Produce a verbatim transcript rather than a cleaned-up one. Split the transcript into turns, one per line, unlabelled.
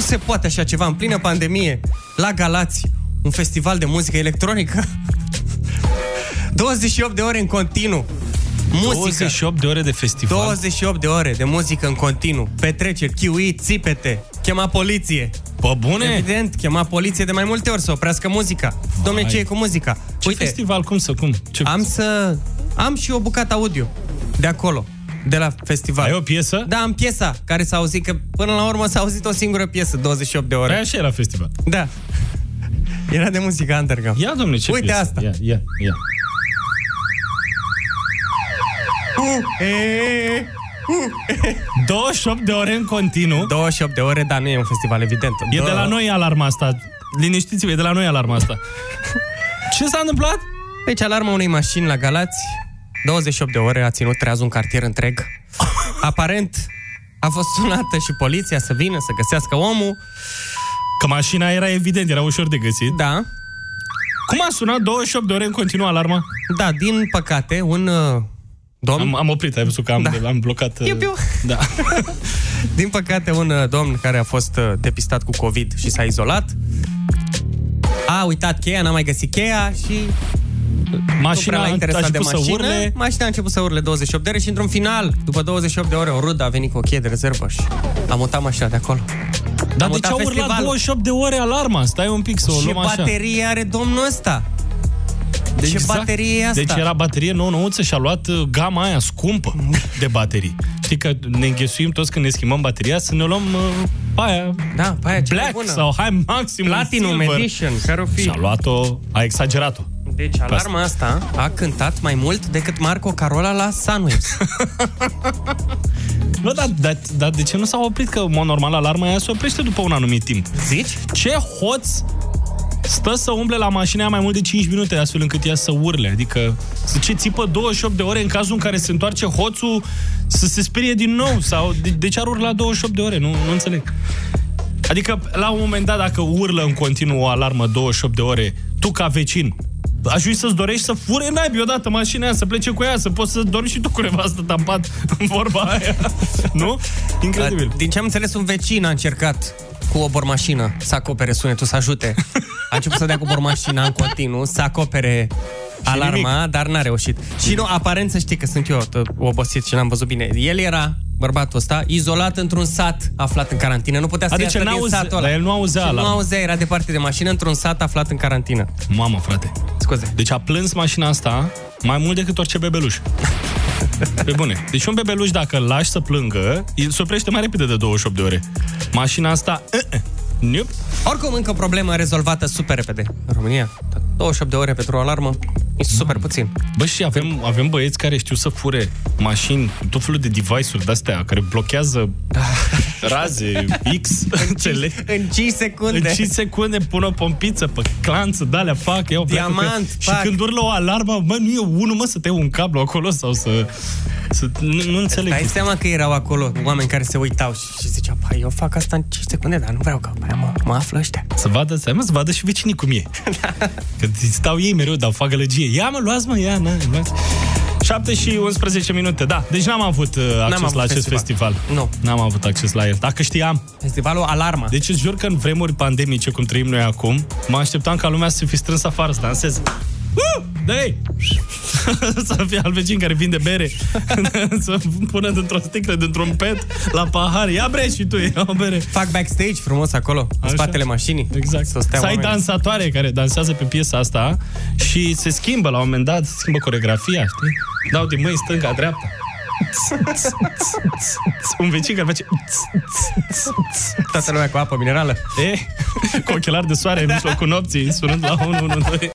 Cum se poate așa ceva în plină pandemie? La Galați, un festival de muzică electronică? douăzeci și opt de ore în continuu. Muzică.
douăzeci și opt de ore de festival.
douăzeci și opt de ore de muzică în continuu. Petreceri, chiui, țipete. Chema poliție.
Pă bune?
Evident, chema poliție de mai multe ori să oprească muzica. Dom'le, ce e cu muzica?
Ce
Uite,
festival? Cum să? Cum? Ce...
Am să... Am și o bucată audio de acolo, de la festival.
Ai o piesă?
Da, am piesa care s-a auzit, că până la urmă s-a auzit o singură piesă, douăzeci și opt de ore.
Păi așa era festival.
Da. Era de muzică underground.
Ia, domnule, ce
Uite
piesă?
asta.
Ia, ia, ia.
Uh, e, uh,
douăzeci și opt de ore în continuu.
douăzeci și opt de ore, dar nu e un festival, evident.
E
Dă...
de la noi alarma asta. Liniștiți-vă, e de la noi alarma asta. Ce s-a întâmplat?
Deci alarma unei mașini la Galați, douăzeci și opt de ore, a ținut treaz un cartier întreg. Aparent a fost sunată și poliția să vină să găsească omul.
Că mașina era evident, era ușor de găsit.
Da.
Cum a sunat douăzeci și opt de ore în continuu alarma?
Da, din păcate, un uh, domn...
Am, am oprit, ai văzut că am,
Da.
am blocat... Uh,
Iu, iu.
Da.
Din păcate, un uh, domn care a fost uh, depistat cu COVID și s-a izolat a uitat cheia, n-a mai găsit cheia și
Mașina
a
a
interesat de
început să
mașină.
urle.
Mașina a început să urle douăzeci și opt de ore și într-un final, după douăzeci și opt de ore, o rudă a venit cu o cheie de rezervă și a mutat mașina de acolo.
Dar
a
de ce a urlat douăzeci și opt de ore alarma? Stai un pic să o
Ce
luăm așa.
baterie are domnul ăsta?
Deci
Ce
exact.
baterie e asta?
Deci era baterie nouă-nouță și a luat uh, gama aia scumpă de baterii. Știi că ne înghesuim toți când ne schimbăm bateria să ne luăm uh, aia
Da, pe aia cea mai
Black
bună.
sau High Maximum
Platinum
Silver.
Edition, care o fi.
Și a luat-o, a exagerat-o.
Deci alarma asta a cântat mai mult decât Marco Carola la Sunwaves.
Nu, dar, dar, dar de ce nu s-a oprit? Că, în mod normal, alarma aia se oprește după un anumit timp.
Zici?
Ce hoț stă să umble la mașina aia mai mult de cinci minute astfel încât ea să urle? Adică, ce țipă douăzeci și opt de ore în cazul în care se întoarce hoțul să se sperie din nou? Sau de, de ce ar urla douăzeci și opt de ore? Nu, nu înțeleg. Adică, la un moment dat, dacă urlă în continuu o alarmă douăzeci și opt de ore, tu ca vecin, ajungi să-ți dorești să fure naibii odată mașina aia, să plece cu ea, să poți să dormi și tu cu nevastă tampat în vorba aia. Nu? Incredibil.
Din ce am înțeles, un vecin a încercat cu o bormașină să acopere sunetul, să ajute. A început să dea cu bormașina în continuu, să acopere alarma, nimic. Dar n-a reușit. Și nu, aparent să știi că sunt eu tot obosit și n-am văzut bine. El era, bărbatul ăsta, izolat într-un sat aflat în carantină. Nu putea să
adică
iasă din satul ăla.
Dar el nu auzea alarma.
Nu auzea, era departe de mașină, într-un sat aflat în carantină.
Mamă, frate.
Scuze.
Deci a plâns mașina asta mai mult decât orice bebeluș. Pe bune. Deci un bebeluș, dacă îl lași să plângă, se oprește mai repede de douăzeci și opt de ore. Mașina asta... Uh, uh, nope.
Oricum, încă o problemă rezolvată super repede. În România, douăzeci și opt de ore pentru o alarmă e super puțin.
Bă, și avem, avem băieți care știu să fure mașini, tot felul de device-uri de-astea, care blochează raze, X, înțelegi?
În cinci secunde.
În cinci secunde pun o pompiță pe clanță, de-alea fac, iau
diamant,
și când urlă o alarmă, bă, nu e unul, mă, să te iau un cablu acolo sau să... să nu, nu înțeleg.
Dai seama că erau acolo oameni care se uitau și, și ziceau, pai, eu fac asta în cinci secunde, dar nu vreau că pai, mă, mă află ăștia.
Să vadă, să, mă, să vadă și vecinii cum e. Că stau ei mereu, dau fac gălăgie. Ia, mă, luați, mă, ia, na, luați. șapte și unsprezece minute, da. Deci n-am avut uh, acces
avut
la acest
festival.
festival.
Nu.
N-am avut acces la el. Dacă știam.
Festivalul Alarma.
Deci îți jur că în vremuri pandemice, cum trăim noi acum, mă așteptam ca lumea să se fi strâns afară, să danseze. Uh! Dă-i! Să fie al vecin care vinde bere. Să pună dintr-o sticlă, dintr-un pet, la pahar. Ia bre și tu, ia o bere.
Fac backstage frumos acolo, în
Așa.
spatele mașinii.
Exact.
Să, stea
să ai
oamenii.
dansatoare care dansează pe piesa asta și se schimbă la un moment dat, se schimbă coreografia, știi? Dau din mâini stânga-dreapta. Un vecin care face...
Toată lumea cu apă minerală.
E, cu ochelari de soare în mijlocul nopții, sunând la unu unu doi.